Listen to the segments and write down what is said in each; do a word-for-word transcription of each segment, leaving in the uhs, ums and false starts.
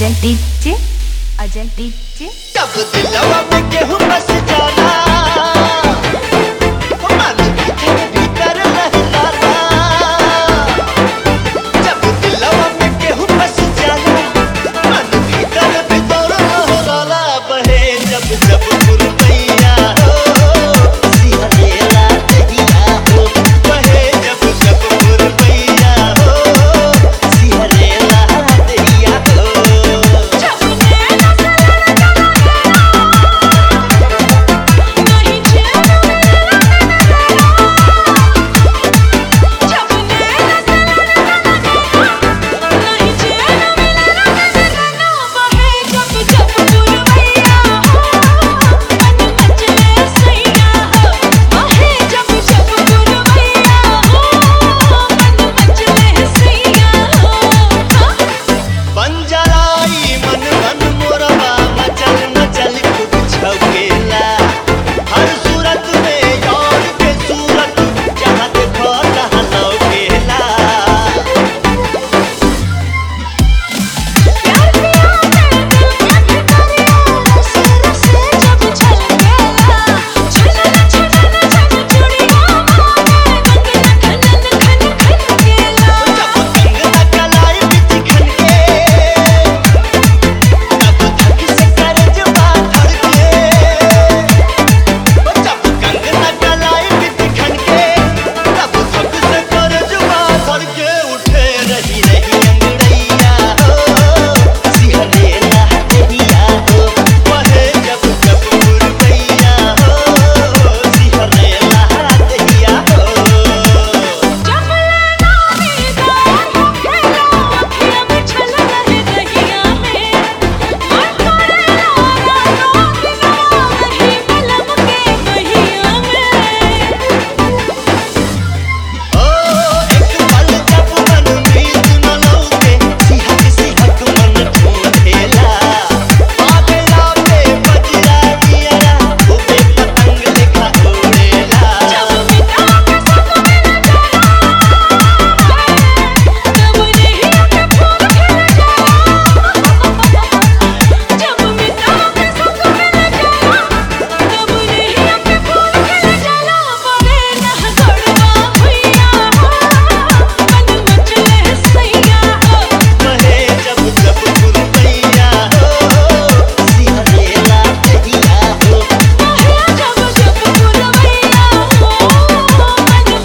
Ajay DJ Ajay DJ जब दिलवा में गेहूं बस जाला मन भीतर भीतर लहराता। जब दिलवा में गेहूं बस जाला मन भीतर भीतर लहराला। बहे जब जब पुरवैया हो सिहरेला दहिया हो। बहे जब जब पुरवैया हो सिहरेला दहिया हो।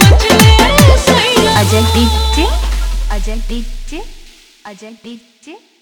Ajay DJ Ajay DJ Ajay DJ